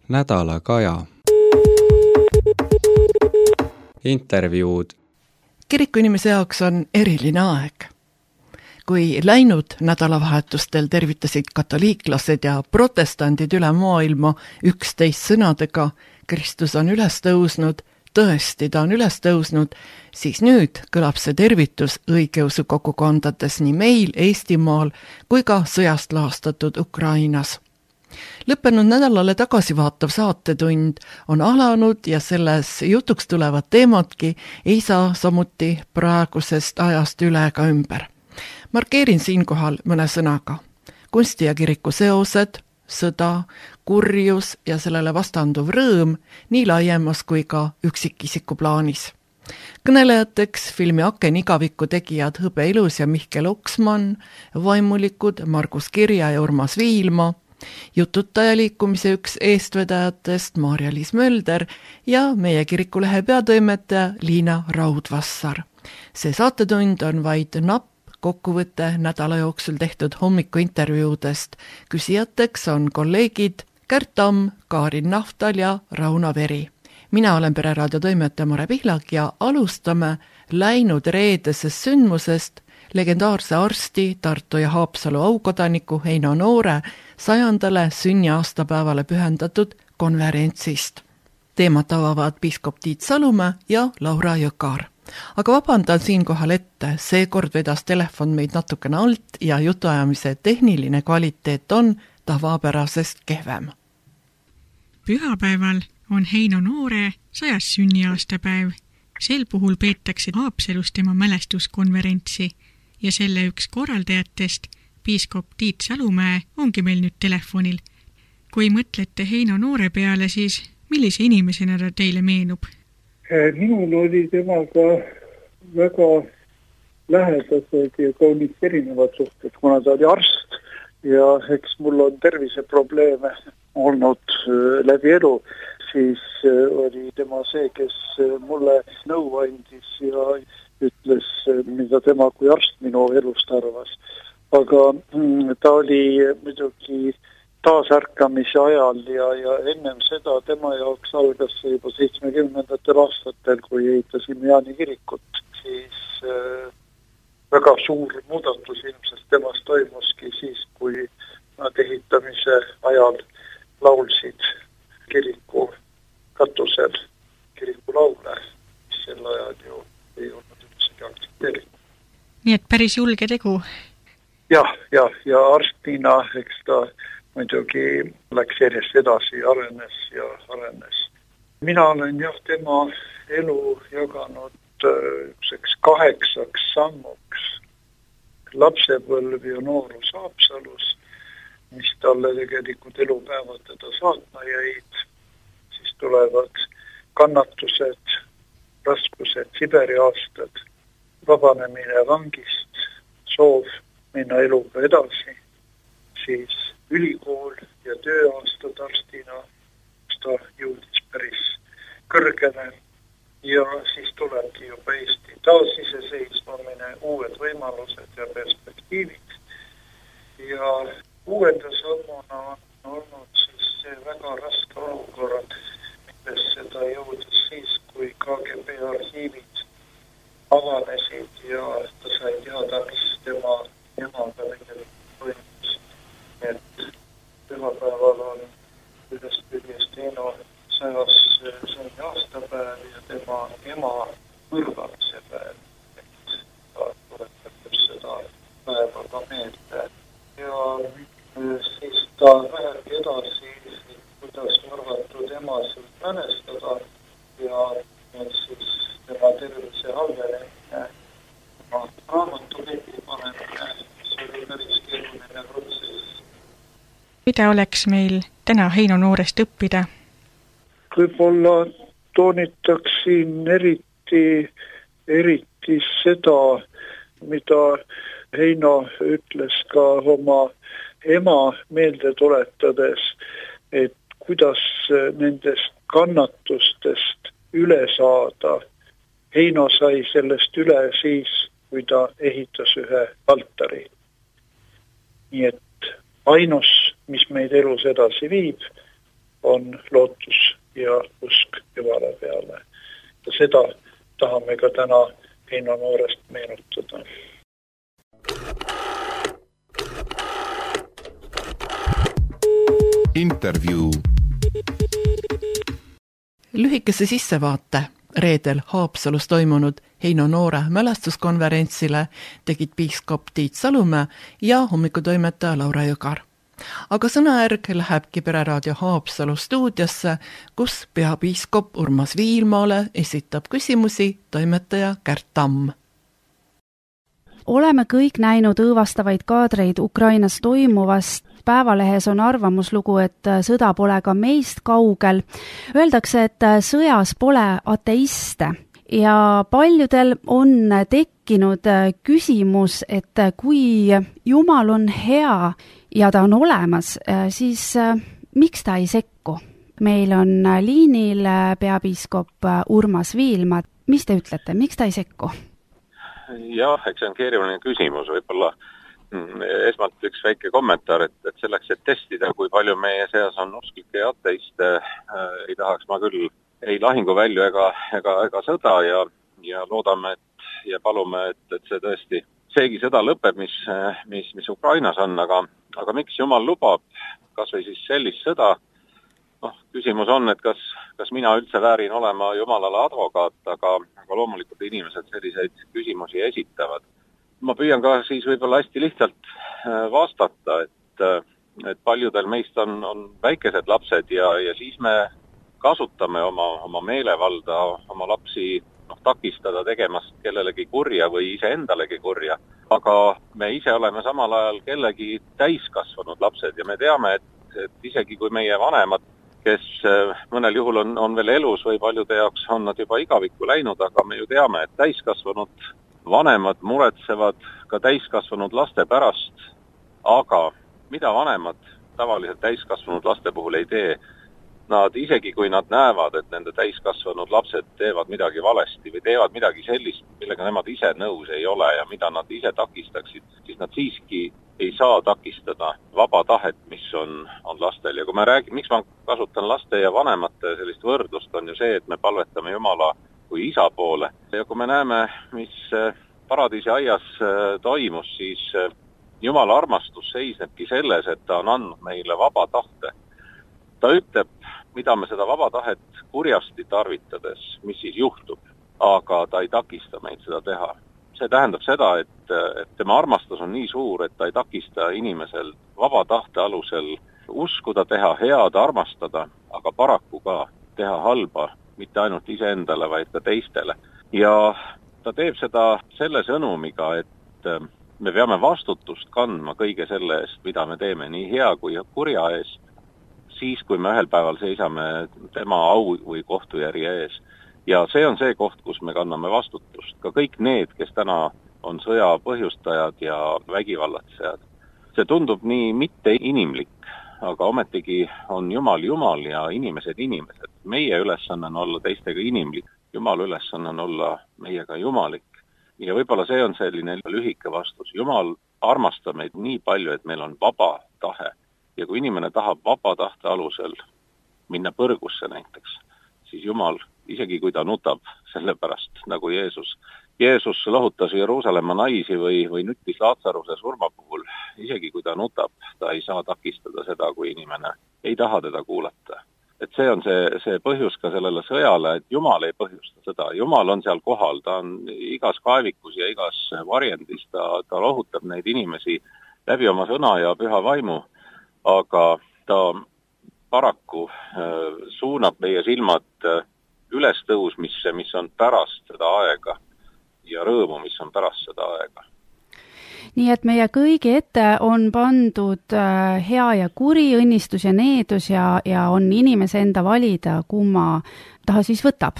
nädalakaja. Intervjuud. Kirikuinimese jaoks on eriline aeg. Kui läinud nädalavahetustel tervitasid katoliiklased ja protestandid üle maailma 11 sõnadega Kristus on üles tõusnud, tõesti ta on üles tõusnud, siis nüüd kõlab see tervitus õigeusu kogukondades nii meil, Eestimaal kui ka sõjast laastatud Ukrainas. Lõppenud nädalale tagasivaatav saatetund on alanud ja selles jutuks tulevad teemadki ei saa samuti praegusest ajast üle ega ümber. Markeerin siinkohal mõne sõnaga. Kunsti ja kiriku seosed, sõda, kurjus ja sellele vastanduv rõõm nii laiemas kui ka üksikisiku plaanis. Kõnelejateks filmi Aken igaviku tegijad Hõbe Ilus ja Mihkel Oksman, vaimulikud Margus Kirja ja Urmas Viilma, jututajaliikumise üks eestvedajatest Maarja-Liis Mölder ja meie kirikulehe peatoimetaja Liina Raudvassar. See saatetund on vaid napp kokkuvõte nädala jooksul tehtud hommikuintervjuudest. Küsijateks on kolleegid Kärt Tamm, Kaarin Naftal ja Rauno Veri. Mina olen Pereraadio toimetaja Mare Pihlak ja alustame läinud reedesest sündmusest legendaarse arsti, Tartu ja Haapsalu aukodaniku Heino Noore 100. sünniaastapäevale pühendatud konverentsist. Teemat avavad piiskop Tiit Salumäe ja Laura Jõkar. Aga vabandan siinkohal ette, seekord vedas telefon meid natukene alt ja jutuajamise tehniline kvaliteet on tavapärasest kehvem. Pühapäeval on Heino Noore 100. sünniaastapäev. Sel puhul peetakse Haapsalus tema mälestuskonverentsi ja selle üks korraldajatest, piiskop Tiit Salumäe, ongi meil nüüd telefonil. Kui mõtlete Heino Noore peale, siis millise inimesena ta teile meenub? Minul oli temaga väga lähedased ja kaunis erinevad suhted, kuna ta oli arst ja eks mul on terviseprobleeme olnud läbi elu, siis oli tema see, kes mulle nõu andis ja ütles, mida tema kui arst minu elust arvas. Aga ta oli muidugi taasärkamise ajal ja ennem seda tema jaoks algas see juba 70. aastatel, kui ehitasime Jaani kirikut, siis väga suur muudatus ilmselt temast toimuski siis, kui nad ehitamise ajal laulsid kiriku katusel kirikulaule, mis sel ajal ju ei olnud üldsegi aktsepteeritud. Nii et päris julge tegu. Ja arstina, eks ta muidugi läks järjest edasi, arenes. Mina olen tema elu jaganud 8 sammuks. Lapsepõlv ja noorus Haapsalus, mis talle tegelikult elupäevad teda saatma jäid. Siis tulevad kannatused, raskused, Siberi aastad, vabanemine vangist, soov minna eluga edasi, siis ülikool ja tööaastad arstina, kus ta jõudis päris kõrgele ja siis tulebki juba Eesti taasiseseisvamine, uued võimalused ja perspektiivid. Ja uuenda sammuna on olnud siis see väga raske olukord, milles seda jõudis siis, kui KGB arhiivid avanesid ja ta sai teada, mis tema emaga tegelikult toimus. Et pühapäeval on ühest küljest Heino 100. sünniaastapäev ja tema ema mõrvamise päev. Et ta tuletab seda päeva ka meelde. Ja siis ta läheb edasi, kuidas mõrvatud emasid mälestada ja siis tema tervise halvenemine, tema raamatuleti panemine, see oli päris keeruline protsess. Mida oleks meil täna Heino Noorest õppida? Võib-olla toonitaksin eriti seda, mida Heino ütles ka oma ema meelde tuletades, et kuidas nendest kannatustest üle saada. Heino sai sellest üle siis, kui ta ehitas ühe altari. Nii et ainus, mis meid elus edasi viib, on lootus ja usk Jumala peale. Ja seda tahame ka täna Heino Noorest meenutada. Intervjuu. Lühikese sissevaate reedel Haapsalus toimunud Heino Noore mälestuskonverentsile tegid piiskop Tiit Salumäe ja hommikutoimetaja Laura Jõgar. Aga sõnajärg lähebki Pereraadio Haapsalu stuudiosse, kus peapiiskop Urmas Viilmaale esitab küsimusi toimetaja Kärt Tamm. Oleme kõik näinud õõvastavaid kaadreid Ukrainas toimuvast. Päevalehes on arvamuslugu, et sõda pole ka meist kaugel. Öeldakse, et sõjas pole ateiste ja paljudel on tekkinud küsimus, et kui Jumal on hea ja ta on olemas, siis miks ta ei sekku? Meil on liinil peapiiskop Urmas Viilma. Mis te ütlete, miks ta ei sekku? Jah, eks see on keeruline küsimus, võib-olla esmalt üks väike kommentaar, et selleks, et testida, kui palju meie seas on usklikke ja ateiste, ei tahaks ma küll ei lahinguvälju ega sõda ja loodame ja palume, et see tõesti, seegi sõda lõpeb, mis Ukrainas on, aga miks Jumal lubab, kas või siis sellist sõda? Küsimus on, et kas mina üldse väärin olema Jumalale advokaat, aga loomulikult inimesed selliseid küsimusi esitavad. Ma püüan ka siis võib-olla hästi lihtsalt vastata, et paljudel meist on väikesed lapsed ja siis me kasutame oma meelevalda, oma lapsi takistada tegemast kellelegi kurja või iseendalegi kurja. Aga me ise oleme samal ajal kellegi täiskasvanud lapsed ja me teame, et isegi kui meie vanemad, kes mõnel juhul on veel elus või paljude jaoks on nad juba igavikku läinud, aga me ju teame, et täiskasvanud vanemad muretsevad ka täiskasvanud laste pärast, aga mida vanemad tavaliselt täiskasvanud laste puhul ei tee, nad isegi kui nad näevad, et nende täiskasvanud lapsed teevad midagi valesti või teevad midagi sellist, millega nemad ise nõus ei ole ja mida nad ise takistaksid, siis nad siiski ei saa takistada vaba tahet, mis on lastel. Ja kui me räägime, miks ma kasutan laste ja vanemate sellist võrdlust, on ju see, et me palvetame Jumala kui isa poole. Ja kui me näeme, mis paradiisi aias toimus, siis Jumala armastus seisnebki selles, et ta on andnud meile vaba tahte. Ta ütleb, mida me seda vaba tahet kurjasti tarvitades, mis siis juhtub, aga ta ei takista meid seda teha. See tähendab seda, et tema armastus on nii suur, et ta ei takista inimesel vaba tahte alusel uskuda, teha head, armastada, aga paraku ka teha halba, mitte ainult iseendale, vaid ka teistele. Ja ta teeb seda selle sõnumiga, et me peame vastutust kandma kõige selle eest, mida me teeme nii hea kui kurja eest, siis kui me ühel päeval seisame tema au või kohtujärje ees. Ja see on see koht, kus me kanname vastutust. Ka kõik need, kes täna on sõja põhjustajad ja vägivallatsejad. See tundub nii mitte inimlik, aga ometigi on Jumal ja inimesed. Meie ülesanne on olla teistega inimlik, Jumal ülesanne on olla meiega jumalik. Ja võib-olla see on selline lühike vastus. Jumal armastab meid nii palju, et meil on vaba tahe. Ja kui inimene tahab vaba tahte alusel minna põrgusse näiteks, siis Jumal, isegi kui ta nutab selle pärast, nagu Jeesus lohutas Jeruusalemma naisi või nüttis Laatsaruse surma puhul, isegi kui ta nutab, ta ei saa takistada seda, kui inimene ei taha teda kuulata. Et see on see põhjus ka sellele sõjale, et Jumal ei põhjusta seda. Jumal on seal kohal, ta on igas kaevikus ja igas varjendis, ta lohutab neid inimesi läbi oma sõna ja püha vaimu, aga ta paraku suunab meie silmad ülestõusmisse, mis on pärast seda aega ja rõõmu, mis on pärast seda aega. Nii et meie kõigi ette on pandud hea ja kuri, õnnistus ja needus ja on inimese enda valida, kumma ta siis võtab.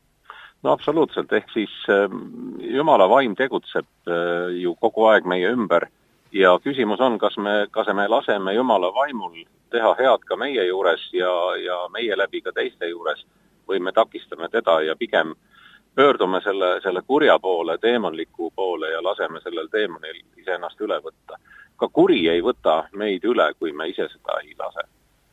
No absoluutselt, ehk siis Jumala vaim tegutseb ju kogu aeg meie ümber ja küsimus on, kas me laseme Jumala vaimul teha head ka meie juures ja meie läbi ka teiste juures või me takistame teda ja pigem pöördume selle kurja poole, teemonliku poole ja laseme sellel teemonil iseennast üle võtta. Ka kuri ei võta meid üle, kui me ise seda ei lase.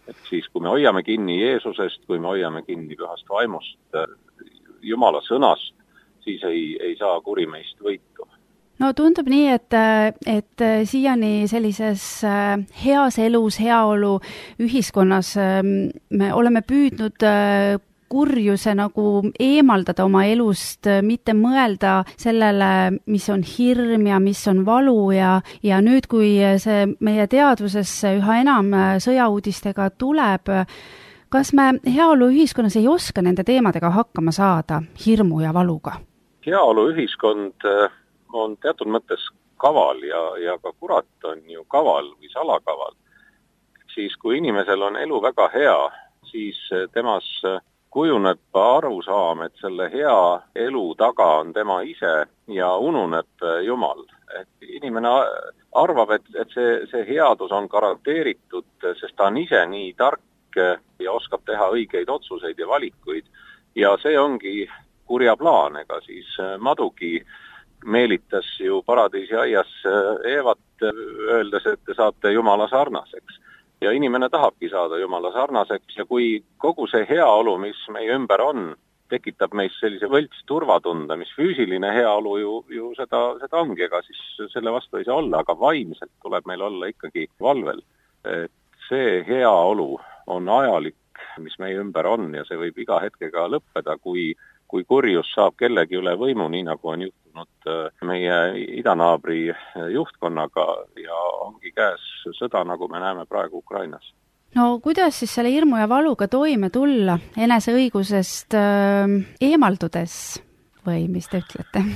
Et siis, kui me hoiame kinni Jeesusest, kui me hoiame kinni pühast vaimust, Jumala sõnast, siis ei saa kuri meist võitu. No tundub nii, et siiani sellises heas elus, heaolu ühiskonnas me oleme püüdnud kurjuse nagu eemaldada oma elust, mitte mõelda sellele, mis on hirm ja mis on valu ja nüüd, kui see meie teadvusesse üha enam sõjauudistega tuleb, kas me heaolu ühiskonnas ei oska nende teemadega hakkama saada, hirmu ja valuga? Heaolu ühiskond on teatud mõttes kaval ja ka kurat on ju kaval või salakaval. Siis kui inimesel on elu väga hea, siis temas kujuneb arusaam, et selle hea elu taga on tema ise ja ununeb Jumal. Et inimene arvab, et see headus on garanteeritud, sest ta on ise nii tark ja oskab teha õigeid otsuseid ja valikuid. Ja see ongi kurja plaan, ega siis Madugi meelitas ju paradiisi aias Eevat, öeldes, et te saate Jumala sarnaseks. Ja inimene tahabki saada Jumala sarnaseks ja kui kogu see heaolu, mis meie ümber on, tekitab meis sellise võlts turvatunde, mis füüsiline heaolu ju seda ongi, ega siis selle vastu ei saa olla, aga vaimselt tuleb meil olla ikkagi valvel. Et see heaolu on ajalik, mis meie ümber on ja see võib iga hetkega lõppeda, kui kurjus saab kellegi üle võimu, nii nagu on juhtunud meie idanaabri juhtkonnaga ja ongi käes sõda, nagu me näeme praegu Ukrainas. No kuidas siis selle hirmu ja valuga toime tulla eneseõigusest eemaldudes või mis te ütlete?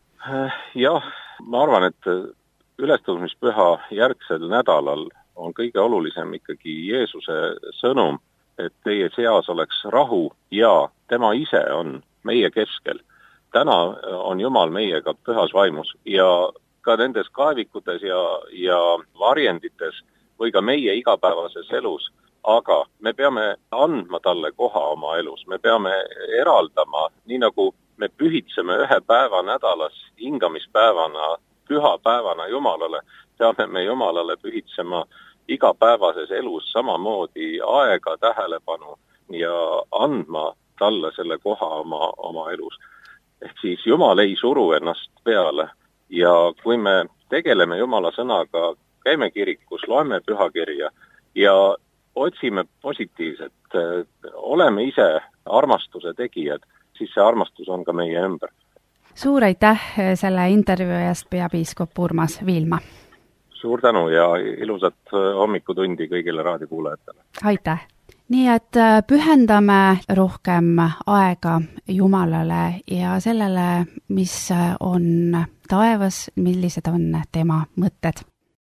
Jah, ma arvan, et ülestõusmispüha järgsel nädalal on kõige olulisem ikkagi Jeesuse sõnum, et teie seas oleks rahu ja tema ise on meie keskel. Täna on Jumal meiega pühas vaimus ja ka nendes kaevikutes ja varjendites või ka meie igapäevases elus, aga me peame andma talle koha oma elus, me peame eraldama, nii nagu me pühitseme ühe päeva nädalas hingamispäevana, pühapäevana Jumalale, peame me Jumalale pühitsema igapäevases elus samamoodi aega, tähelepanu ja andma talle selle koha oma elus. Ehk siis Jumal ei suru ennast peale ja kui me tegeleme Jumala sõnaga, käime kirikus, loeme pühakirja ja otsime positiivset, oleme ise armastuse tegijad, siis see armastus on ka meie ümber. Suur aitäh selle intervjuu eest, peapiiskop Urmas Viilma. Suur tänu ja ilusat hommikutundi kõigile raadiokuulajatele. Aitäh! Nii et pühendame rohkem aega Jumalale ja sellele, mis on taevas, millised on tema mõtted.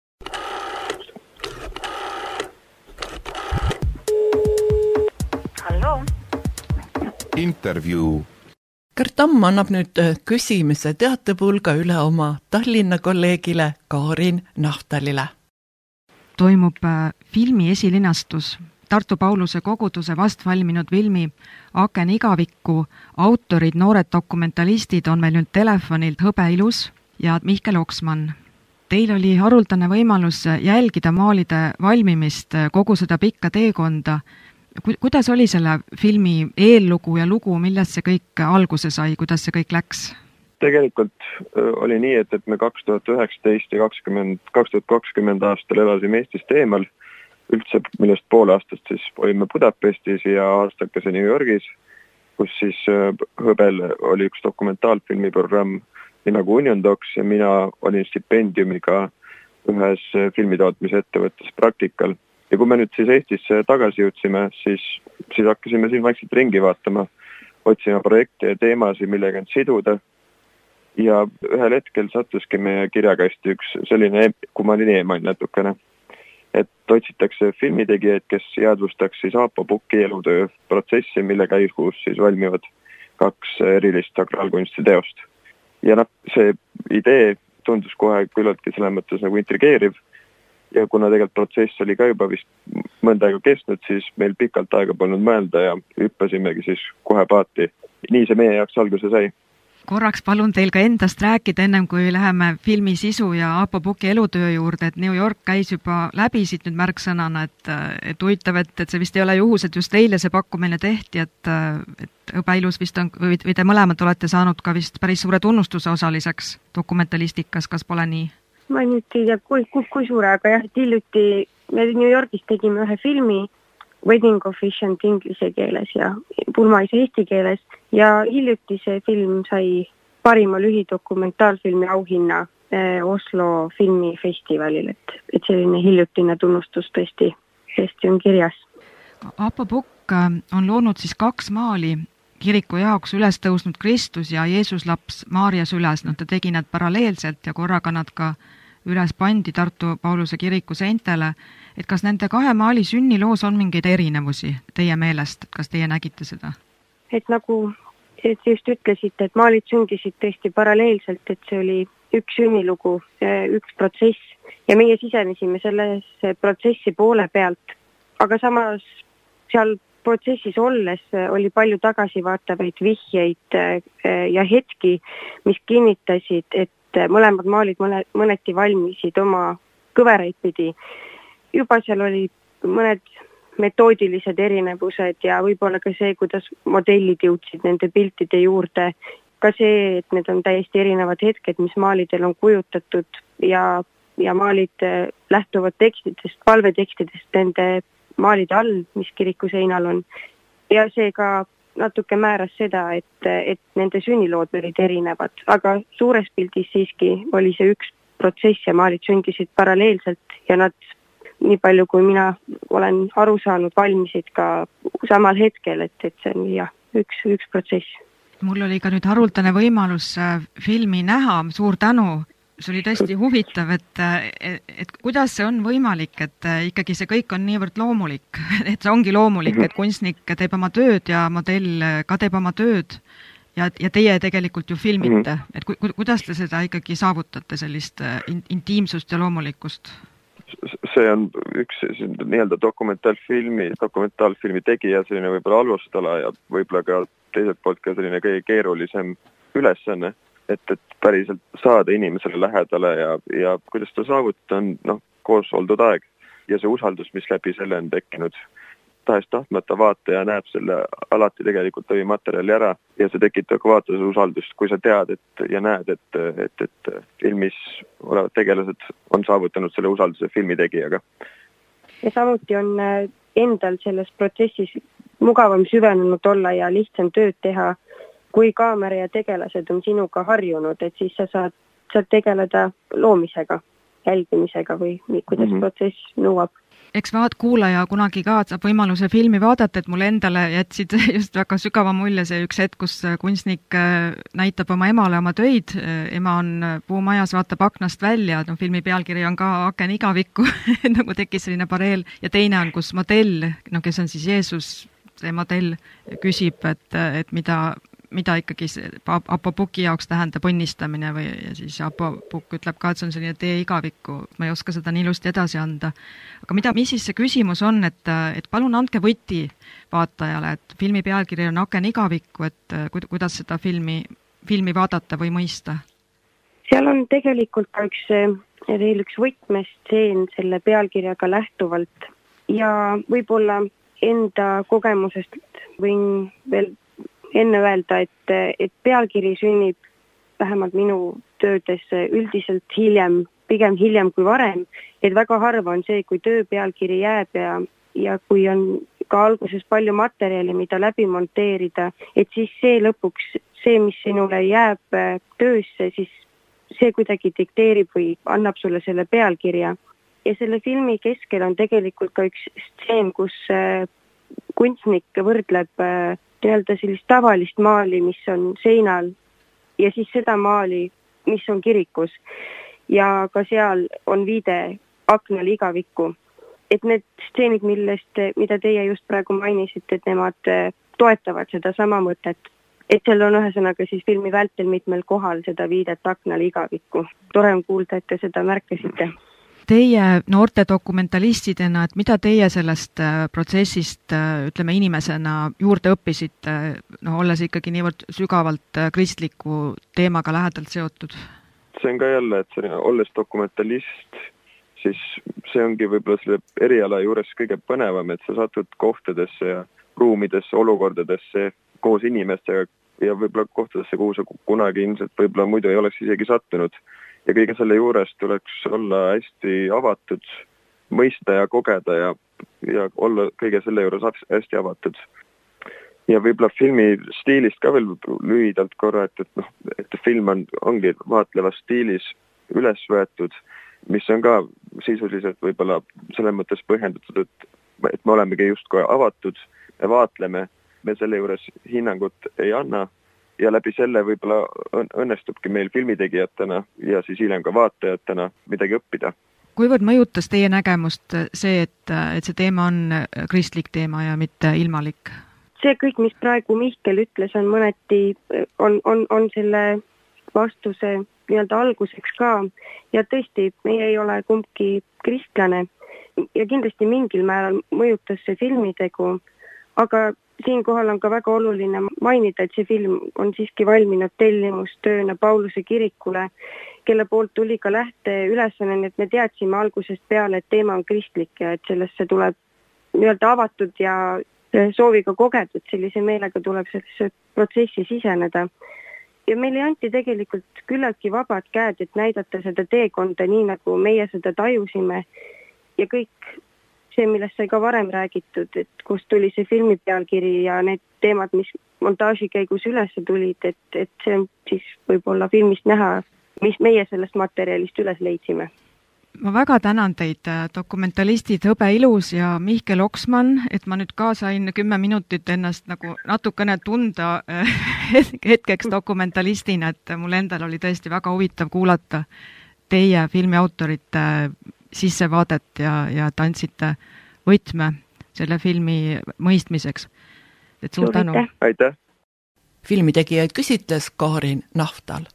Hallo. Intervjuu. Gert Tamm annab nüüd küsimise teatepulga üle oma Tallinna kolleegile Karin Nahtalile. Toimub filmi esilinastus. Tartu Pauluse koguduse vastvalminud filmi Aken igavikku autorid, noored dokumentalistid on meil nüüd telefonilt Hõbe Ilus ja Mihkel Oksman. Teil oli haruldane võimalus jälgida maalide valmimist, kogu seda pikka teekonda. Kuidas oli selle filmi eellugu ja lugu, millest see kõik alguse sai, kuidas see kõik läks? Tegelikult oli nii, et me 2019 ja 2020 aastal elasime Eestist eemal, üldse millest poole aastast siis olime Budapestis ja aastakese New Yorgis, kus siis Hõbel oli üks dokumentaalfilmiprogramm nagu Union Docs ja mina olin stipendiumiga ühes filmitootmise ettevõttes praktikal. Ja kui me nüüd siis Eestisse tagasi jõudsime, siis hakkasime siin vaikselt ringi vaatama, otsima projekte ja teemasid, millega end siduda. Ja ühel hetkel sattuski meie kirjakasti üks selline, kui ma olin eemal natukene, et otsitakse filmitegijaid, kes jäädvustaks siis Aapo Pukki elutöö protsessi, mille käigus siis valmivad 2 erilist sakraalkunsti teost. Ja see idee tundus kohe küllaltki selles mõttes nagu intrigeeriv ja kuna tegelikult protsess oli ka juba vist mõnda aega kestnud, siis meil pikalt aega polnud mõelda ja hüppasimegi siis kohe paati. Nii see meie jaoks alguse sai. korraks palun teil ka endast rääkida, ennem kui läheme filmi sisu ja Aapo Puki elutöö juurde, et New York käis juba läbi siit nüüd märksõnana, et huvitav, et see vist ei ole juhus, et just eile see pakkumine tehti, et Hõbeilus vist on, või te mõlemad olete saanud ka vist päris suure tunnustuse osaliseks dokumentalistikas, kas pole nii? Ma nüüd ei tea, kui suure, aga jah, et hiljuti me New Yorgis tegime ühe filmi Wedding Officiant inglise keeles ja pulmaise eesti keeles ja hiljuti see film sai parima lühidokumentaalfilmi auhinna Oslo filmifestivalil, et selline hiljutine tunnustus tõesti on kirjas. Aapo Pukk on loonud siis 2 maali kiriku jaoks üles tõusnud Kristus ja Jeesuslaps Maarja süles, te tegi nad paralleelselt ja korraga nad ka üles pandi Tartu Pauluse kiriku seintele, et kas nende 2 maali sünniloos on mingeid erinevusi teie meelest, et kas teie nägite seda? Et nagu te just ütlesite, et maalid sündisid tõesti paralleelselt, et see oli üks sünnilugu, üks protsess ja meie sisenesime selles protsessi poole pealt, aga samas seal protsessis olles oli palju tagasivaatavaid vihjeid ja hetki, mis kinnitasid, et mõlemad maalid mõneti valmisid oma kõveraid pidi. Juba seal oli mõned metoodilised erinevused ja võib-olla ka see, kuidas modellid jõudsid nende piltide juurde. Ka see, et need on täiesti erinevad hetked, mis maalidel on kujutatud ja maalid lähtuvad tekstidest, palvetekstidest nende maalide all, mis kiriku seinal on. Ja see ka natuke määras seda, et nende sünnilood olid erinevad, aga suures pildis siiski oli see üks protsess ja maalid sündisid paralleelselt ja nad, nii palju kui mina olen aru saanud, valmisid ka samal hetkel, et see on üks protsess. Mul oli ka nüüd haruldane võimalus filmi näha, suur tänu. See oli tõesti huvitav, et kuidas see on võimalik, et ikkagi see kõik on niivõrd loomulik, et see ongi loomulik, et kunstnik teeb oma tööd ja modell ka teeb oma tööd ja teie tegelikult ju filmite. Et kuidas te seda ikkagi saavutate, sellist intiimsust ja loomulikkust? See on üks nii-öelda dokumentaalfilmi tegija, selline võib-olla alustala ja võib-olla ka teiselt poolt ka selline kõige keerulisem ülesanne. Et päriselt saada inimesele lähedale ja kuidas ta saavutada on koos oldud aeg ja see usaldus, mis läbi selle on tekkinud. Tahes tahtmata vaataja näeb selle alati tegelikult läbi materjali ära ja see tekitab ka vaatajas usaldust, kui sa tead ja näed, et filmis olevad tegelased on saavutanud selle usalduse filmi tegijaga. Ja samuti on endal selles protsessis mugavam süvenenud olla ja lihtsam tööd teha, kui kaamera ja tegelased on sinuga harjunud, et siis sa saad tegeleda loomisega, jälgimisega või kuidas protsess nõuab. Eks kuulaja kunagi ka saab võimaluse filmi vaadata, et mulle endale jätsid just väga sügava mulje see üks hetk, kus kunstnik näitab oma emale oma töid. Ema on puumajas, vaatab aknast välja, filmi pealkiri on ka Aken igavikku, nagu tekkis selline pareel. Ja teine on, kus modell, kes on siis Jeesus, see modell küsib, et mida ikkagi Aapo Puki jaoks tähendab õnnistamine või ja siis Aapo Pukk ütleb ka, et see on selline tee igavikku, ma ei oska seda nii ilusti edasi anda. Aga mis siis see küsimus on, et palun andke võti vaatajale, et filmi pealkiri on Aken igavikku, et kuidas seda filmi vaadata või mõista? Seal on tegelikult ka üks võtmestseen selle pealkirjaga lähtuvalt ja võib-olla enda kogemusest võin veel enne öelda, et pealkiri sünnib vähemalt minu töödes üldiselt pigem hiljem kui varem, et väga harva on see, kui töö pealkiri jääb ja kui on ka alguses palju materjali, mida läbi monteerida, et siis see lõpuks, see, mis sinule jääb töösse, siis see kuidagi dikteerib või annab sulle selle pealkirja. Ja selle filmi keskel on tegelikult ka üks stseen, kus kunstnik võrdleb nii-öelda sellist tavalist maali, mis on seinal ja siis seda maali, mis on kirikus. Ja ka seal on viide aknal igavikku. Et need stseenid, mida teie just praegu mainisite, et nemad toetavad seda sama mõtet. Et seal on ühesõnaga siis filmi vältel mitmel kohal seda viidet aknal igavikku. Tore on kuulda, et te seda märkasite. Teie noorte dokumentalistidena, et mida teie sellest protsessist, ütleme, inimesena juurde õppisite, olles ikkagi niivõrd sügavalt kristliku teemaga lähedalt seotud? See on ka jälle, et olles dokumentalist, siis see ongi võib-olla selle eriala juures kõige põnevam, et sa satud kohtadesse ja ruumidesse, olukordadesse koos inimestega ja võib-olla kohtadesse, kuhu sa kunagi ilmselt võib-olla muidu ei oleks isegi sattunud. Ja kõige selle juures tuleks olla hästi avatud, mõista ja kogeda ja olla kõige selle juures hästi avatud. Ja võib-olla filmi stiilist ka veel lühidalt korra, et film ongi vaatlevas stiilis üles võetud, mis on ka sisuliselt võib-olla selles mõttes põhjendatud, et me olemegi justkui avatud, me vaatleme, me selle juures hinnangut ei anna ja läbi selle võib-olla õnnestubki meil filmitegijatena ja siis hiljem ka vaatajatena midagi õppida. Kuivõrd mõjutas teie nägemust see, et see teema on kristlik teema ja mitte ilmalik? See kõik, mis praegu Mihkel ütles, on mõneti, on selle vastuse nii-öelda alguseks ka ja tõesti, meie ei ole kumbki kristlane ja kindlasti mingil määral mõjutas see filmitegu, aga siinkohal on ka väga oluline mainida, et see film on siiski valminud tellimustööna Pauluse kirikule, kelle poolt tuli ka lähteülesanne, et me teadsime algusest peale, et teema on kristlik ja et sellesse tuleb nii-öelda avatud ja sooviga kogetud, sellise meelega tuleb sellesse protsessi siseneda. Ja meile anti tegelikult küllaltki vabad käed, et näidata seda teekonda nii, nagu meie seda tajusime ja kõik see, millest sai ka varem räägitud, et kust tuli see filmi pealkiri ja need teemad, mis montaaži käigus üles tulid, et see on siis võib-olla filmist näha, mis meie sellest materjalist üles leidsime. Ma väga tänan teid, dokumentalistid Hõbe Ilus ja Mihkel Oksman, et ma nüüd ka sain 10 minutit ennast nagu natukene tunda hetkeks dokumentalistina, et mul endal oli tõesti väga huvitav kuulata teie filmiautorite sissevaadet ja et andsite võtme selle filmi mõistmiseks. Et suur tänu. Aitäh. Filmitegijaid küsitles Kaarin Naftal.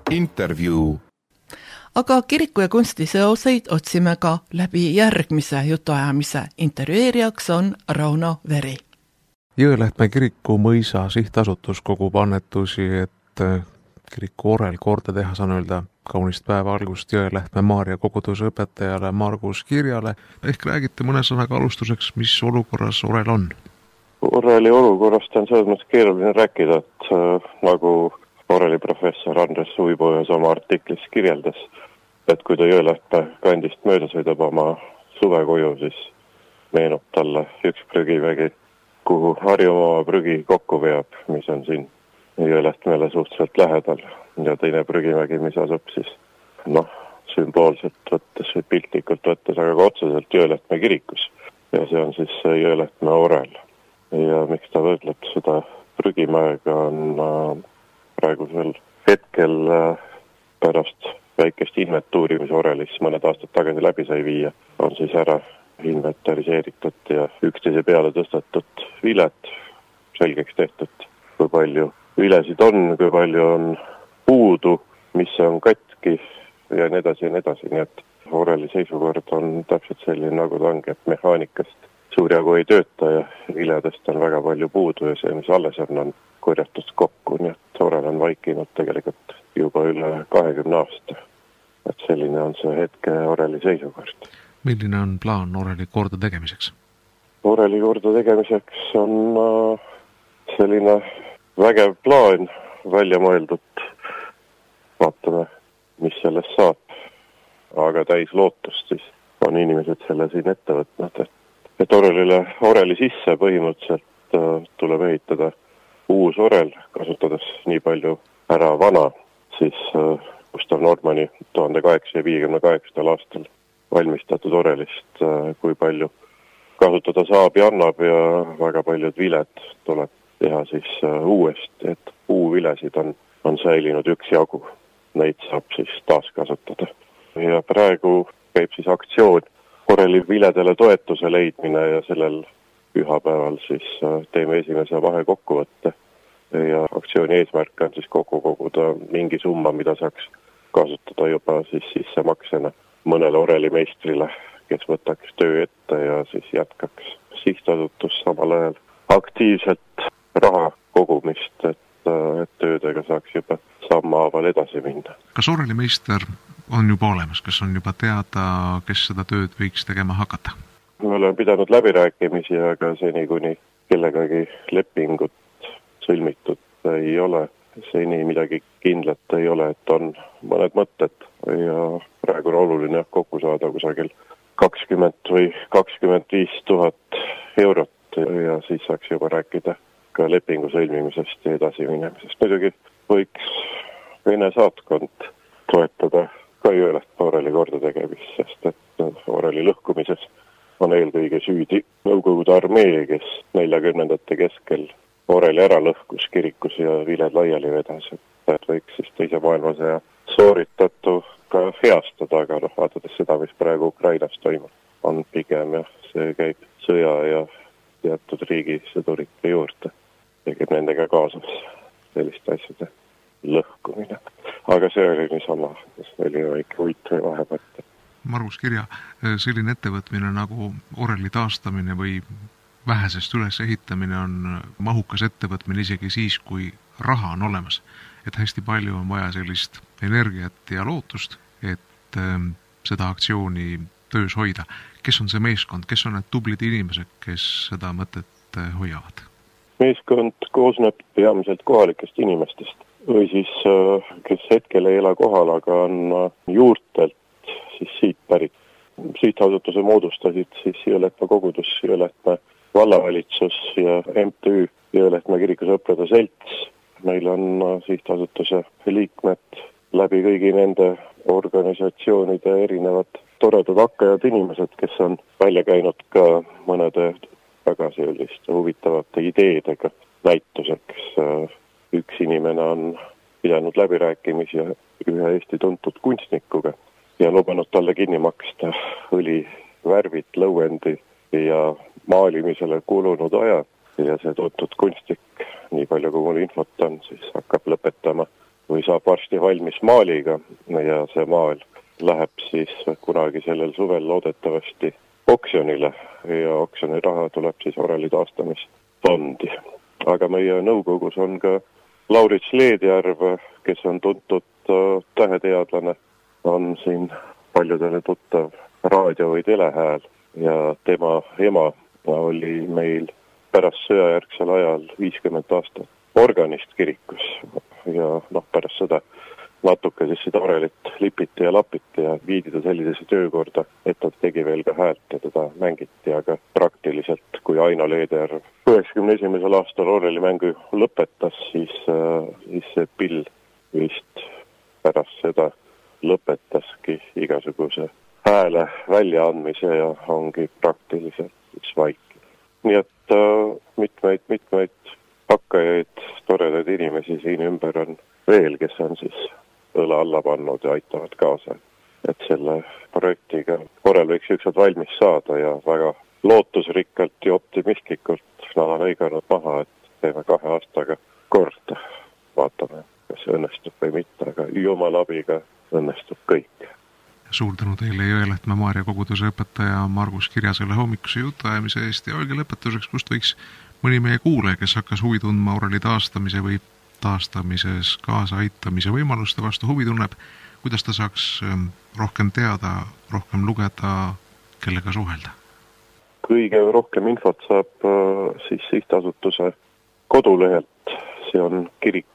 intervjuu. Aga kiriku ja kunsti seoseid otsime ka läbi järgmise jutuajamise. Intervjueerijaks on Rauno Veri. Jõelähtme kiriku mõisa sihtasutus kogub annetusi, et kiriku orel korda teha, saan öelda kaunist päeva algust Jõelähtme Maarja koguduse õpetajale Margus Kirjale. Ehk räägite mõne sõnaga alustuseks, mis olukorras orel on? Oreli olukorrast on selles mõttes keeruline rääkida, et nagu oreli professor Andres Uibojas oma artiklis kirjeldas, et kui ta Jõelähtme kandist mööda sõidab oma suvekoju, siis meenub talle üks prügivägi, kuhu Harjumaa prügi kokku veab, mis on siin Jõelähtmele suhteliselt lähedal, ja teine prügimägi, mis asub siis sümboolselt võttes või piltlikult võttes, aga ka otseselt Jõelähtme kirikus. Ja see on siis Jõelähtme orel. Ja miks ta võrdleb seda prügimäega on praegusel hetkel pärast väikest inventuuri, mis orelis mõned aastad tagasi läbi sai viia, on siis ära inventariseeritud ja üksteise peale tõstetud vilet, selgeks tehtud, kui palju vilesid on, kui palju on puudu, mis on katki ja nii edasi ja nii edasi. Nii et oreli seisukord on täpselt selline, nagu ta ongi, et mehaanikast suur jagu ei tööta ja viledest on väga palju puudu ja see, mis alles on korjatud kokku, nii et orel on vaikinud tegelikult juba üle 20 aasta. Et selline on see hetke oreli seisukord. Milline on plaan oreli korda tegemiseks? Oreli korda tegemiseks on selline vägev plaan välja mõeldud. Vaatame, mis sellest saab. Aga täis lootust siis on inimesed selle siin ette võtnud. Et oreli sisse põhimõtteliselt tuleb ehitada uus orel, kasutades nii palju ära vana, siis Gustav Nordmanni 1858. aastal valmistatud orelist, kui palju kasutada saab ja annab ja väga paljud viled tuleb teha siis uuesti, et puuvilesid on säilinud üksjagu. Neid saab siis taaskasutada. Ja praegu käib siis aktsioon oreli viledele toetuse leidmine ja sellel pühapäeval siis teeme esimese vahekokkuvõtte. Ja aktsiooni eesmärk on siis kokku koguda mingi summa, mida saaks kasutada juba siis sissemaksena mõnele orelimeistrile, kes võtaks töö ette ja siis jätkaks sihtasutus samal ajal aktiivselt raha kogumist, et töödega saaks juba sammhaaval edasi minna. Kas orelimeister on juba olemas, kas on juba teada, kes seda tööd võiks tegema hakata? Me oleme pidanud läbirääkimisi, aga seni kuni kellegagi lepingut sõlmitud ei ole. Seni midagi kindlat ei ole, et on mõned mõtted ja praegu on oluline kokku saada kusagil 20 või 25 000 eurot ja siis saaks juba rääkida ka lepingu sõlmimisest ja edasi minemisest. Muidugi võiks Vene saatkond toetada ka Jõelähtme oreli korda tegemist, sest et oreli lõhkumises on eelkõige süüdi Nõukogude armee, kes 40ndate keskel oreli ära lõhkus kirikus ja viled laiali vedas, et võiks siis teise maailmasõja sooritatu ka heastada, aga vaadates seda, mis praegu Ukrainas toimub, on pigem see käib sõja ja teatud riigi sõdurite juurde, tegeb nendega kaasas selliste asjade lõhkumine. Aga see oli niisama, oli väike uit või vahepõtte. Margus Kirja, selline ettevõtmine nagu oreli taastamine või vähesest üles ehitamine on mahukas ettevõtmine isegi siis, kui raha on olemas. Et hästi palju on vaja sellist energiat ja lootust, et seda aktsiooni töös hoida. Kes on see meeskond, kes on need tublid inimesed, kes seda mõtet hoiavad? Meeskond koosneb peamiselt kohalikest inimestest või siis, kes hetkel ei ela kohal, aga on juurtelt siis siit pärit. Sihtasutuse moodustasid siis Jõelähtme kogudus, Jõelähtme vallavalitsus ja MTÜ Jõelähtme kirikusõprade selts. Meil on sihtasutuse liikmed läbi kõigi nende organisatsioonide erinevad toredad hakkajad inimesed, kes on välja käinud ka mõnede väga selliste huvitavate ideedega näituseks. Üks inimene on pidanud läbirääkimisi ühe Eesti tuntud kunstnikuga ja lubanud talle kinni maksta õlivärvid, lõuendi ja maalimisele kulunud aja ja see tuntud kunstnik, nii palju kui mul infot on, siis hakkab lõpetama või saab varsti valmis maaliga ja see maal läheb siis kunagi sellel suvel loodetavasti oksjonile ja oksjoni raha tuleb siis Oreli taastamisfondi. Aga meie nõukogus on ka Laurits Leedjärv, kes on tuntud täheteadlane, on siin paljudele tuttav raadio- või telehääl ja tema ema oli meil pärast sõjajärgsel ajal 50 aastat organist kirikus ja pärast seda natuke siis seda Orelit lipiti ja lapiti ja viidi ta sellisesse töökorda, et ta tegi veel ka häält ja teda mängiti, aga praktiliselt kui Aino Leedjärv 91. aastal Oreli mängu lõpetas, siis see Pill vist pärast seda lõpetaski igasuguse hääle väljaandmise ja ongi praktiliselt vaik. Nii et mitmeid hakkajaid, toredaid inimesi siin ümber on veel, kes on siis õla alla pannud ja aitavad kaasa. Et selle projektiga Orel võiks ükskord valmis saada ja väga lootusrikkalt ja optimistlikult nad on lõiganud maha, et teeme 2 aastaga korda. Vaatame, kas see õnnestub või mitte, aga Jumala abiga õnnestub kõik. Suur tänu teile Jõelähtme Maarja koguduse õpetaja Margus Kirjasele hommikuse jutuajamise eest ja öelge lõpetuseks, kust võiks mõni meie kuulaja, kes hakkas huvi tundma Oreli taastamise või taastamises kaasa aitamise võimaluste vastu huvi tunneb, kuidas ta saaks rohkem teada, rohkem lugeda, kellega suhelda? Kõige rohkem infot saab siis sihtasutuse kodulehelt, see on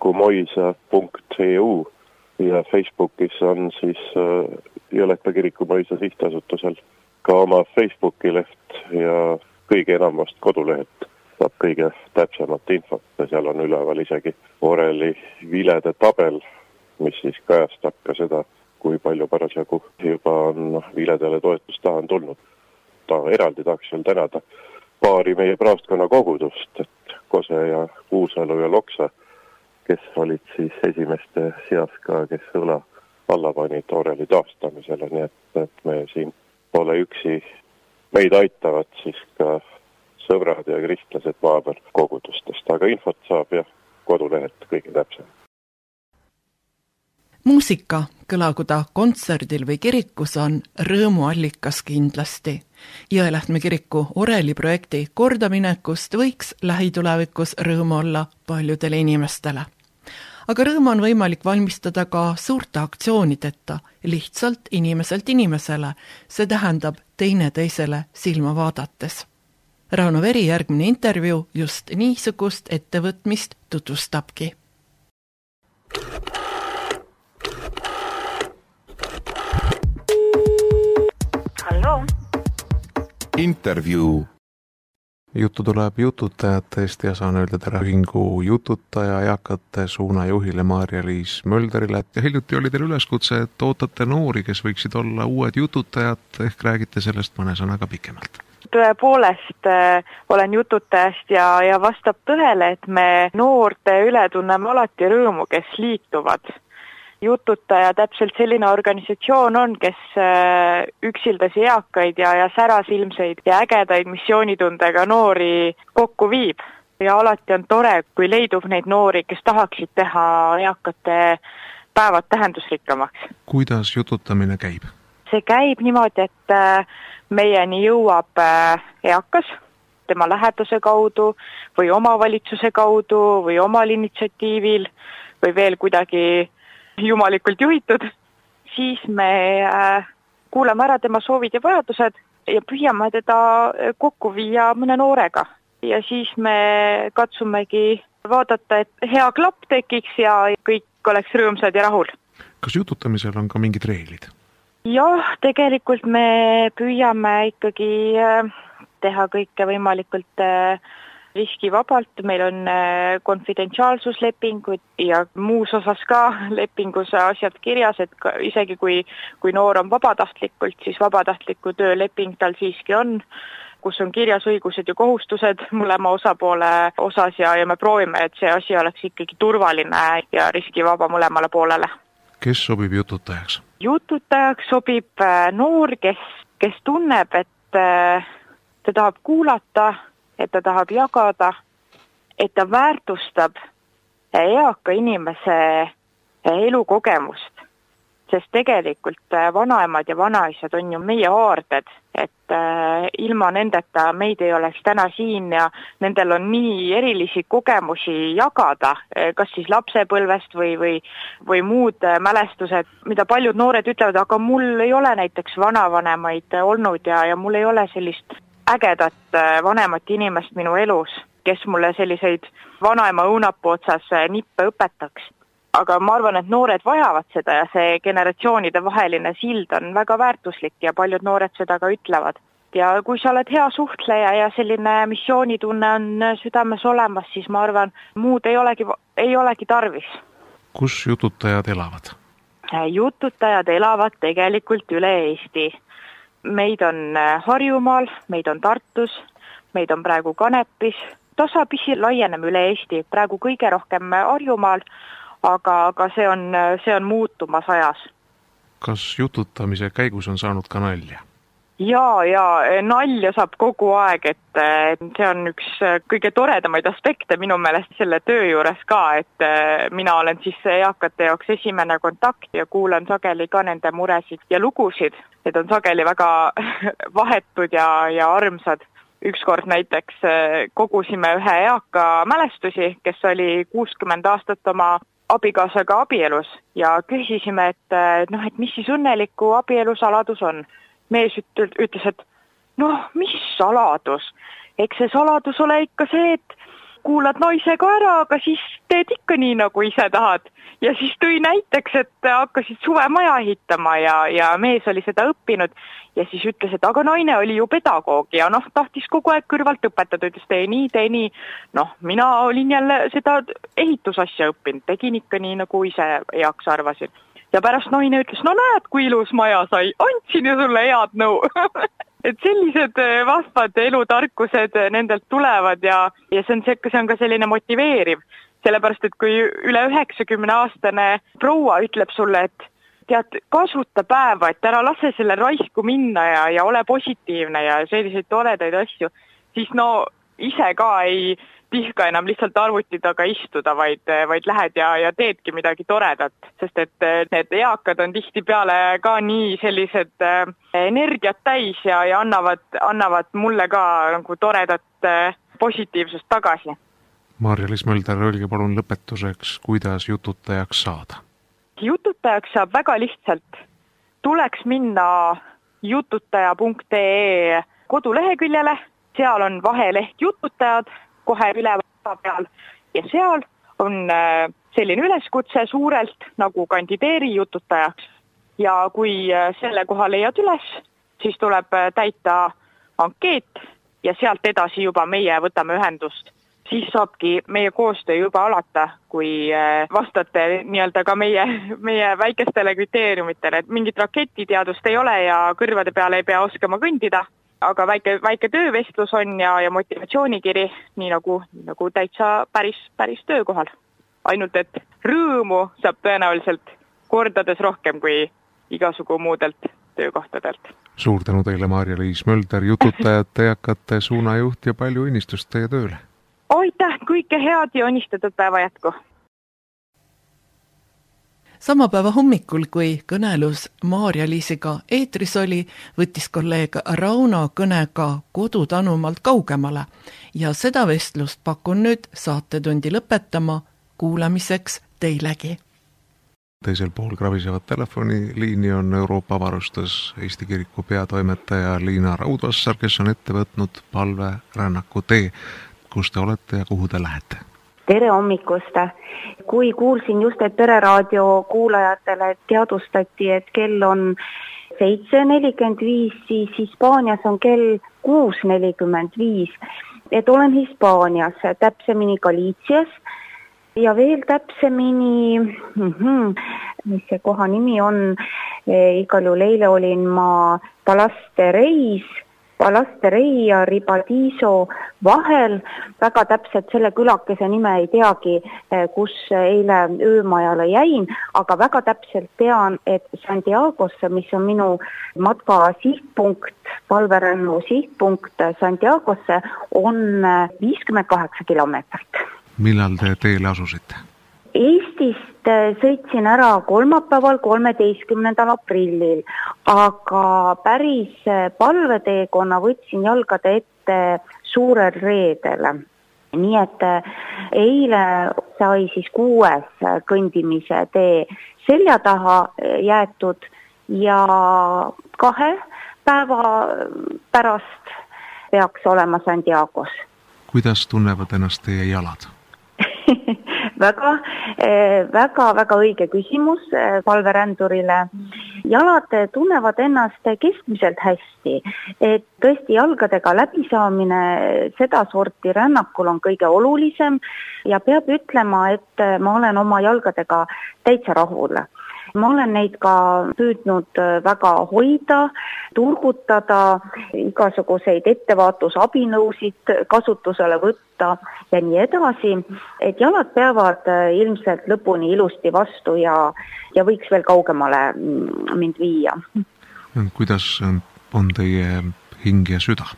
kirikumoisa.eu ja Facebookis on siis Jõelähtme Kiriku Moisa sihtasutusel ka oma Facebooki leht ja kõige enam vast kodulehelt saab kõige täpsemat infot ja seal on üleval isegi Oreli vilede tabel, mis siis kajastab ka seda, kui palju parasjagu juba on viledele toetustaha tulnud. Eraldi tahaks veel tänada paari meie praostkonna kogudust, et Kose ja Kuusalu ja Loksa, kes olid siis esimeste seas ka, kes õla alla panid Oreli taastamisele, nii et me siin pole üksi, meid aitavad siis ka sõbrad ja kristlased Maaber kogudustest, aga infot saab ja kodulehelt kõige täpsem. Muusika, kõlagu ta kontserdil või kirikus, on rõõmuallikas kindlasti. Jõelähtme kiriku Oreli projekti kordaminekust võiks lähitulevikus rõõmu olla paljudele inimestele. Aga rõõm on võimalik valmistada ka suurte aktsioonideta, lihtsalt inimeselt inimesele, see tähendab teineteisele silma vaadates. Rauno Veri järgmine intervjuu just niisugust ettevõtmist tutvustabki. Hallo. Intervjuu. Juttu tuleb jututajatest ja saan öelda tere ühingu jututaja eakate suunajuhile Maarja-Liis Mölderile. Ja hiljuti oli teil üleskutse, et ootate noori, kes võiksid olla uued jututajad, ehk räägite sellest mõne sõnaga pikemalt. Tõepoolest olen jututajast ja vastab tõele, et me noorte üle tunneme alati rõõmu, kes liituvad. Jututaja täpselt selline organisatsioon on, kes üksildasi eakaid ja särasilmseid ja ägedaid missioonitundega noori kokku viib. Ja alati on tore, kui leidub neid noori, kes tahaksid teha eakate päevad tähendusrikkamaks. Kuidas jututamine käib? See käib niimoodi, et meieni jõuab eakas tema lähedase kaudu või omavalitsuse kaudu või omal initsiatiivil või veel kuidagi jumalikult juhitud, siis me kuulame ära tema soovid ja vajadused ja püüame teda kokku viia mõne noorega. Ja siis me katsumegi vaadata, et hea klapp tekiks ja kõik oleks rõõmsad ja rahul. Kas jututamisel on ka mingid reeglid? Jah, tegelikult me püüame ikkagi teha kõike võimalikult riskivabalt, meil on konfidentsiaalsuslepingud ja muus osas ka lepingus asjad kirjas, et isegi kui noor on vabatahtlikult, siis vabatahtliku tööleping tal siiski on, kus on kirjas õigused ja kohustused mõlema osapoole osas ja me proovime, et see asi oleks ikkagi turvaline ja riskivaba mõlemale poolele. Kes sobib jututajaks? Jututajaks sobib noor, kes tunneb, et ta tahab kuulata, et ta tahab jagada, et ta väärtustab eaka inimese elukogemust. Sest tegelikult vanaemad ja vanaisad on ju meie haarded, et ilma nendeta meid ei oleks täna siin ja nendel on nii erilisi kogemusi jagada, kas siis lapsepõlvest või muud mälestused, mida paljud noored ütlevad, aga mul ei ole näiteks vanavanemaid olnud ja mul ei ole sellist ägedat vanemat inimest minu elus, kes mulle selliseid vanaema õunapuu otsas nippe õpetaks. Aga ma arvan, et noored vajavad seda ja see generatsioonide vaheline sild on väga väärtuslik ja paljud noored seda ka ütlevad. Ja kui sa oled hea suhtleja ja selline missioonitunne on südames olemas, siis ma arvan, muud ei olegi tarvis. Kus jututajad elavad? Jututajad elavad tegelikult üle Eesti. Meid on Harjumaal, meid on Tartus, meid on praegu Kanepis. Tasapisi laieneme üle Eesti, praegu kõige rohkem Harjumaal, aga see on muutumas ajas. Kas jututamise käigus on saanud ka nalja? Ja nalja saab kogu aeg, et see on üks kõige toredamaid aspekte minu meelest selle töö juures ka, et mina olen siis eakate jaoks esimene kontakt ja kuulan sageli ka nende muresid ja lugusid. Need on sageli väga vahetud ja armsad. Ükskord näiteks kogusime ühe eaka mälestusi, kes oli 60 aastat oma abikaasaga abielus ja küsisime, et mis siis õnneliku abielu saladus on. Mees ütles, et mis saladus? Eks see saladus ole ikka see, et kuulad naisega ära, aga siis teed ikka nii, nagu ise tahad. Ja siis tõi näiteks, et hakkasid suvemaja ehitama ja mees oli seda õppinud ja siis ütles, et aga naine oli ju pedagoog ja tahtis kogu aeg kõrvalt õpetada, ütles tee nii. Mina olin jälle seda ehitusasja õppinud, tegin ikka nii, nagu ise heaks arvasin. Ja pärast naine ütles, näed, kui ilus maja sai, andsin ju sulle head nõu. Et sellised vahvad elutarkused nendelt tulevad ja see on ka selline motiveeriv. Sellepärast, et kui üle 90-aastane proua ütleb sulle, et tead, kasuta päeva, et ära lase selle raisku minna ja ole positiivne ja selliseid toredaid asju, siis ise ka ei tihka enam lihtsalt arvuti taga istuda, vaid lähed ja teedki midagi toredat, sest et need eakad on tihtipeale ka nii sellised energiat täis ja annavad mulle ka nagu toredat positiivsust tagasi. Maarja-Liis Mölder, öelge palun lõpetuseks, kuidas jututajaks saada? Jututajaks saab väga lihtsalt. Tuleks minna jututaja.ee koduleheküljele, seal on vaheleht jututajad kohe ülevaate peal ja seal on selline üleskutse suurelt nagu kandideeri jututajaks. Ja kui selle koha leiad üles, siis tuleb täita ankeet ja sealt edasi juba meie võtame ühendust. Siis saabki meie koostöö juba alata, kui vastate nii-öelda ka meie väikestele kriteeriumitele, et mingit raketiteadust ei ole ja kõrvade peale ei pea oskama kõndida, aga väike töövestlus on ja motivatsioonikiri, nii nagu täitsa päris töökohal. Ainult, et rõõmu saab tõenäoliselt kordades rohkem kui igasugu muudelt töökohtadelt. Suur tänu teile, Maarja-Liis Mölder, jututajate eakate suunajuht ja palju õnnistust teie tööle! Aitäh, kõike head ja õnnistatud päeva jätku! Sama päeva hommikul, kui kõnelus Maarja-Liisiga eetris oli, võttis kolleeg Rauno kõnega kodutanumalt kaugemale ja seda vestlust pakun nüüd saatetundi lõpetama kuulamiseks teilegi. Teisel pool krabisevat telefoniliini on Euroopa Avarustes Eesti Kiriku peatoimetaja Liina Raudvassar, kes on ette võtnud palve Rännaku tee. Kus te olete ja kuhu te lähete? Tere hommikust! Kui kuulsin just, et Pereraadio kuulajatele teadvustati, et kell on 7:45, siis Hispaanias on kell 6:45. Et olen Hispaanias, täpsemini Galiitsias ja veel täpsemini, mis see koha nimi on, igal juhul eile olin ma Palasterei ja Ribadiso vahel, väga täpselt selle külakese nime ei teagi, kus eile öömajale jäin, aga väga täpselt tean, et Santiagosse, mis on minu matka sihtpunkt, palverännu sihtpunkt Santiagosse, on 58 kilomeetrit. Millal te teele asusite? Eestist sõitsin ära kolmapäeval, 13. aprillil, aga päris palveteekonna võtsin jalgade ette suurel reedel. Nii et eile sai siis 6. kõndimise tee selja taha jäetud ja 2 päeva pärast peaks olema Santiagos. Kuidas tunnevad ennast teie jalad? väga õige küsimus palverändurile. Jalad tunnevad ennast keskmiselt hästi, et tõesti jalgadega läbisaamine sedasorti rännakul on kõige olulisem ja peab ütlema, et ma olen oma jalgadega täitsa rahul. Ma olen neid ka püüdnud väga hoida, turgutada, igasuguseid ettevaatusabinõusid kasutusele võtta ja nii edasi, et jalad peavad ilmselt lõpuni ilusti vastu ja võiks veel kaugemale mind viia. Kuidas on teie hing ja süda?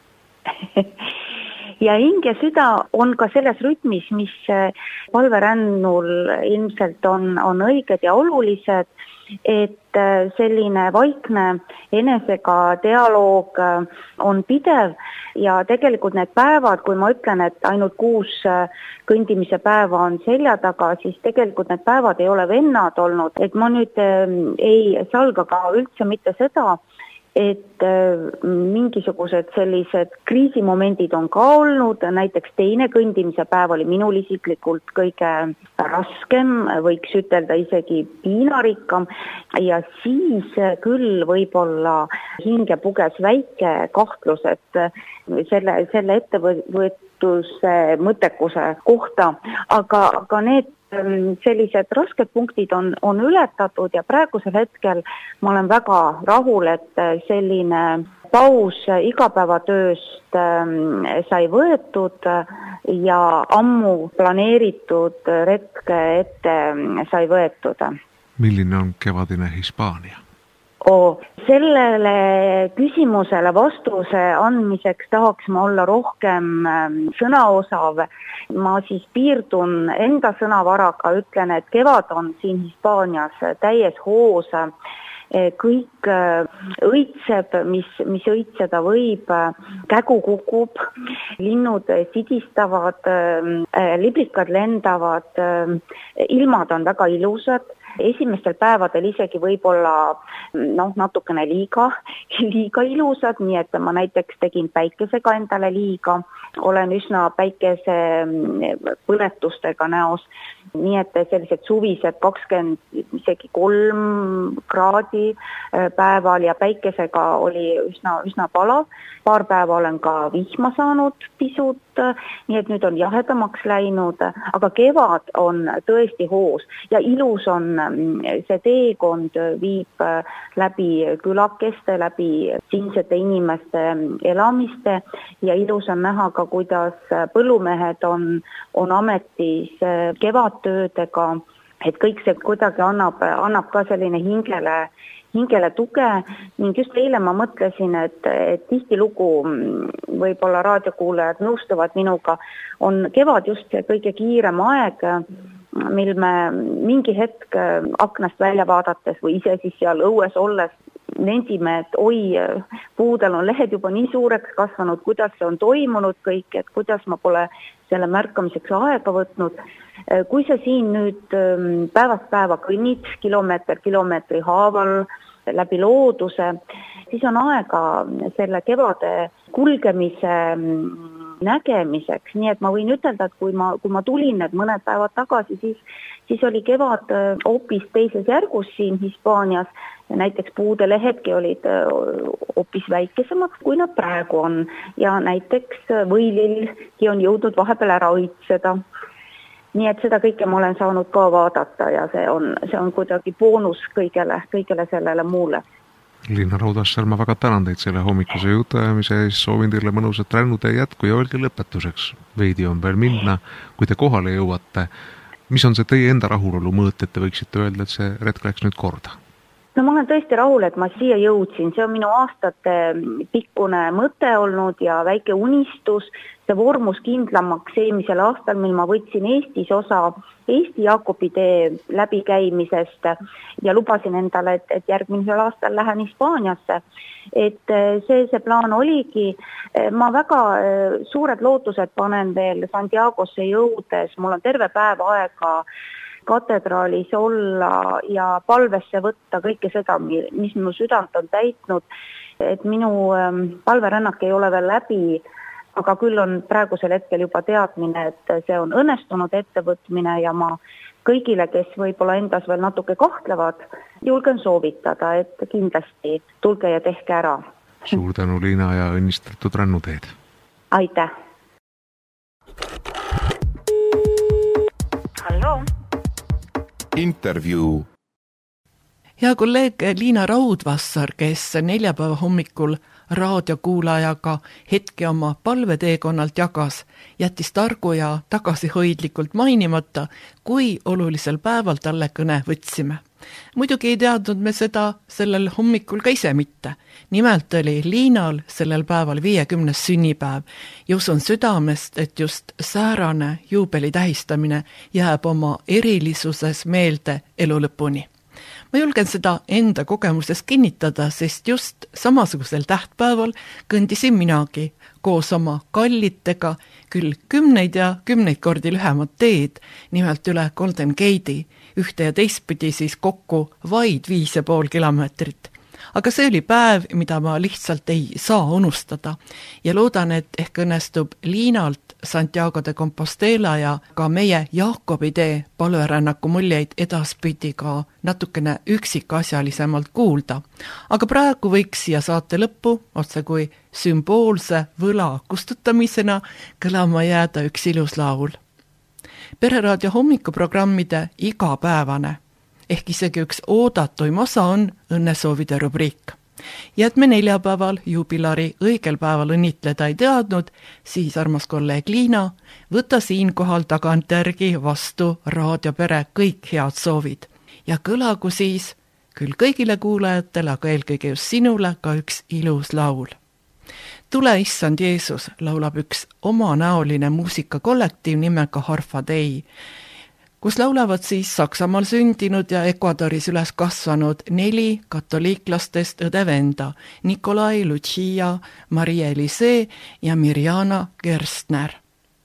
Ja hing ja süda on ka selles rütmis, mis palverännul ilmselt on õiged ja olulised, et selline vaikne enesega dialoog on pidev ja tegelikult need päevad, kui ma ütlen, et ainult 6 kõndimise päeva on selja taga, siis tegelikult need päevad ei ole vennad olnud, et ma nüüd ei salga ka üldse mitte seda, et mingisugused sellised kriisimomendid on ka olnud, näiteks 2. kõndimise päev oli minul isiklikult kõige raskem, võiks ütelda isegi piinarikkam ja siis küll võib-olla hinge puges väike kahtlus, et selle ettevõtluse mõttekuse kohta, aga need sellised rasked punktid on ületatud ja praegusel hetkel ma olen väga rahul, et selline paus igapäevatööst sai võetud ja ammu planeeritud retke ette sai võetud. Milline on kevadine Hispaania? Sellele küsimusele vastuse andmiseks tahaks ma olla rohkem sõnaosav. Ma siis piirdun enda sõnavaraga, ütlen, et kevad on siin Hispaanias täies hoos. Kõik õitseb, mis õitseda võib, kägu kukub, linnud sidistavad, liblikad lendavad, ilmad on väga ilusad. Esimestel päevadel isegi võib-olla natukene liiga ilusad, nii et ma näiteks tegin päikesega endale liiga, olen üsna päikese põletustega näos, nii et sellised suvised 20, isegi 3 kraadi päeval ja päikesega oli üsna palav. Paar päeva olen ka vihma saanud pisut, nii et nüüd on jahedamaks läinud, aga kevad on tõesti hoos ja ilus on see teekond viib läbi külakeste, läbi siinsete inimeste elamiste ja ilus on näha ka, kuidas põllumehed on ametis kevadtöödega, et kõik see kuidagi annab ka selline hingele tuge ning just eile ma mõtlesin, et tihtilugu võib-olla raadiokuulajad nõustuvad minuga, on kevad just see kõige kiirem aeg, mil me mingi hetk aknast välja vaadates või ise siis seal õues olles nendime, et puudel on lehed juba nii suureks kasvanud, kuidas see on toimunud kõik, et kuidas ma pole selle märkamiseks aega võtnud. Kui sa siin nüüd päevast päeva kõnnid kilomeetri haaval läbi looduse, siis on aega selle kevade kulgemise nägemiseks, nii et ma võin ütelda, et kui ma tulin need mõned päevad tagasi, siis oli kevad hoopis teises järgus siin Hispaanias, näiteks puude lehedki olid hoopis väikesemad, kui nad praegu on ja näiteks võililgi on jõudnud vahepeal ära õitseda. Nii et seda kõike ma olen saanud ka vaadata ja see on kuidagi boonus kõigele sellele muule. Liina Raudassaar, ma väga tänan teid selle hommikuse jutuajamise ees, soovin teile mõnusat rännutee jätku ja öelge lõpetuseks, veidi on veel minna, kui te kohale jõuate, mis on see teie enda rahulolu mõõt, et te võiksite öelda, et see retk läks nüüd korda? No ma olen tõesti rahul, et ma siia jõudsin, see on minu aastate pikkune mõte olnud ja väike unistus see vormus kindlamaks eelmisel aastal, mil ma võtsin Eestis osa Eesti Jaakobi tee läbikäimisest ja lubasin endale, et järgmisel aastal lähen Hispaaniasse. Et see plaan oligi, ma väga suured lootused panen veel Santiagosse jõudes, mul on terve päev aega katedraalis olla ja palvesse võtta kõike seda, mis minu südant on täitnud, et minu palverännak ei ole veel läbi, aga küll on praegusel hetkel juba teadmine, et see on õnnestunud ettevõtmine ja ma kõigile, kes võib-olla endas veel natuke kahtlevad, julgen soovitada, et kindlasti tulge ja tehke ära. Suur tänu, Liina, ja õnnistatud rännuteed! Aitäh! Hallo! Intervjuu. Hea kolleeg Liina Raudvassar, kes neljapäeva hommikul raadiokuulajaga hetke oma palveteekonnalt jagas, jättis targu ja tagasihoidlikult mainimata, kui olulisel päeval talle kõne võtsime. Muidugi ei teadnud me seda sellel hommikul ka ise mitte. Nimelt oli Liinal sellel päeval 50. sünnipäev ja usun südamest, et just säärane juubeli tähistamine jääb oma erilisuses meelde elu lõpuni. Ma julgen seda enda kogemuses kinnitada, sest just samasugusel tähtpäeval kõndisin minagi koos oma kallitega küll 10 ja 10 kordi lühemat teed, nimelt üle Golden Gate'i, ühte ja teistpidi siis kokku vaid 5,5 kilomeetrit. Aga see oli päev, mida ma lihtsalt ei saa unustada ja loodan, et ehk õnnestub Liinalt Santiago de Compostela ja ka meie Jaakobi tee palverännaku muljeid edaspidi ka natukene üksikasjalisemalt kuulda. Aga praegu võiks siia saate lõppu, otse kui sümboolse võla kustutamisena, kõlama jääda üks ilus laul. Pereraadio hommikuprogrammide igapäevane, ehk isegi üks oodatuim osa on õnnesoovide rubriik. Ja et me neljapäeval jubilari õigel päeval õnnitleda ei teadnud, siis armas kolleeg Liina, võta siinkohal tagantjärgi vastu raadiopere kõik head soovid. Ja kõlagu siis küll kõigile kuulajatele, aga eelkõige just sinule ka üks ilus laul. Tule issand Jeesus laulab üks omanäoline muusikakollektiiv nimega Harfa Dei, kus laulavad siis Saksamaal sündinud ja Ecuadoris üles kasvanud 4 katoliiklastest õde-venda, Nikolai, Lucia, Maria Elise ja Mirjana Gerstner.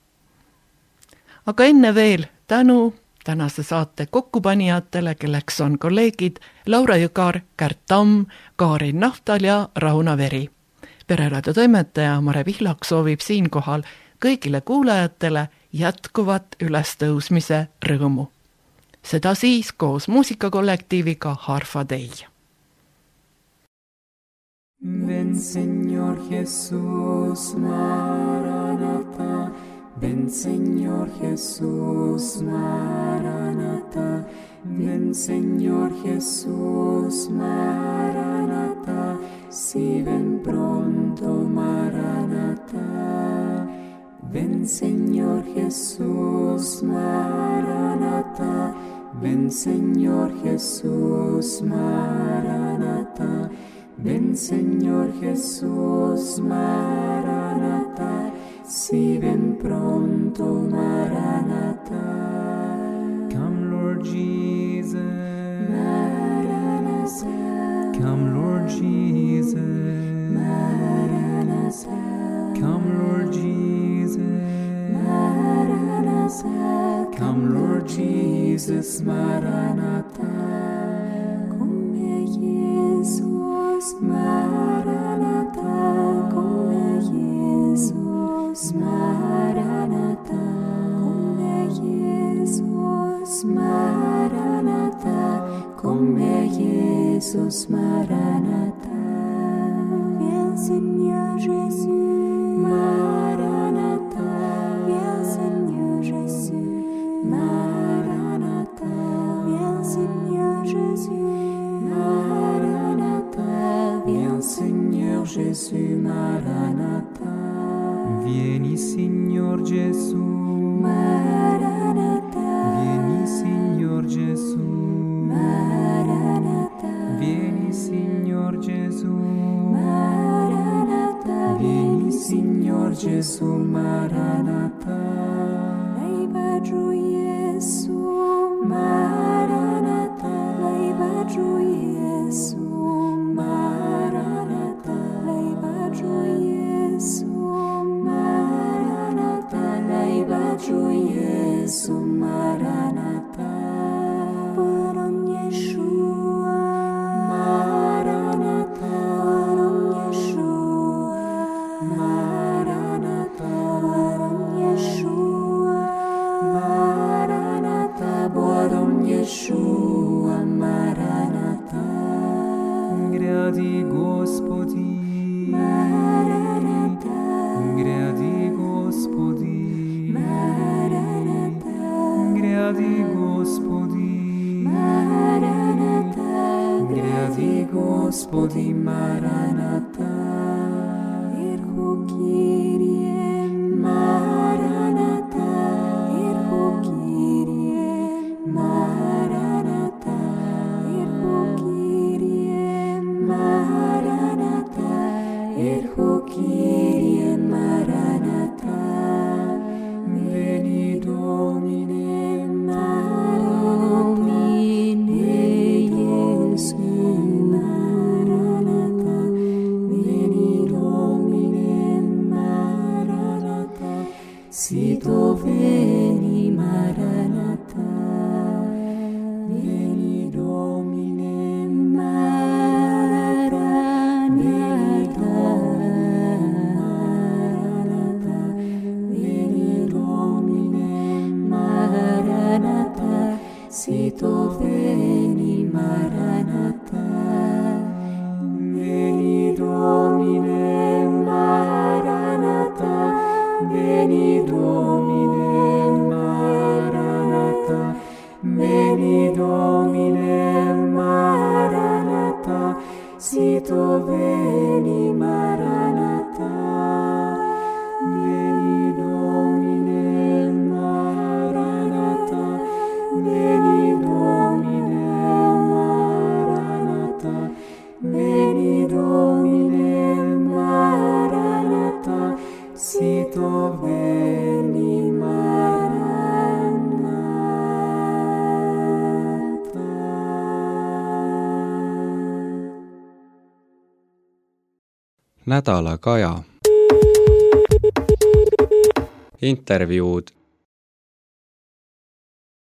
Aga enne veel tänu tänase saate kokkupanijatele, kelleks on kolleegid Laura Jõgar, Kärt Tamm, Kaarin Nahtal ja Rauno Veri. Pereraadio toimetaja Mare Pihlak soovib siinkohal kõigile kuulajatele jätkuvat ülestõusmise rõõmu. Seda siis koos muusikakollektiiviga Harfa Dei. Ven Señor Jesús Maranatha, ven Señor Jesús Maranatha, ven Señor Jesús Maranatha, si ven pronto Maranatha. Ven Señor Jesús Maranatha, ven Señor Jesús Maranatha, ven Señor Jesús Maranatha, si ven pronto Maranatha. Come Lord Jesus, Maranatha. Come Lord Jesus, Maranatha. Come Lord Jesus, Maranatha. Come Lord Jesus, Maranatha. Come Jesus, Maranatha. Come Jesus, Maranatha. Come Jesus, Maranatha. Come Jesus, Maranatha. Viens Seigneur Jésus, Maranatha. Viens Seigneur Jésus, Maranatha. Viens Seigneur Jésus, Maranatha. Viens Seigneur Jésus, Maranatha. Vieni Signor Gesù, Maranatha. Vieni Signor Gesù, Maranatha. Vieni Signor Gesù, Maranatha. Vieni Signor Gesù Maranatha. Lei giù Gesù Maranatha. Lei giù Gesù Maranatha. Lei giù Gesù Maranatha. Lei giù Gesù Maranatha. Baron Yeshua Maranatha. Baron Yeshua Maranatha. Baron Yeshua Maranatha. Baron Yeshua Maranatha. Гряди Господи Маранатha. Гряди Господи Маранатha. Гряди Господи Маранатha. Гряди Господи Маранатha. Ирху Кирие Маранатha. Ирху Кирие Маранатha. Ирху Кирие Маранатha. Ирху Кирие Маранатha. Veni Domine Maranatha. Jesu Maranatha. Veni Domine Maranatha. Sito veni Maranatha. Veni Domine Maranatha. Maranatha. Veni Domine Maranatha. Sito veni Maranatha. Veni Domine Maranatha. Veni Domine Maranatha. Veni Domine Maranatha. Sito veni Maranatha. Veni Domine Maranatha. Veni Domine Maranatha. Veni Domine Maranatha. Sito veni Maranatha. Nädala Kaja. Intervjuud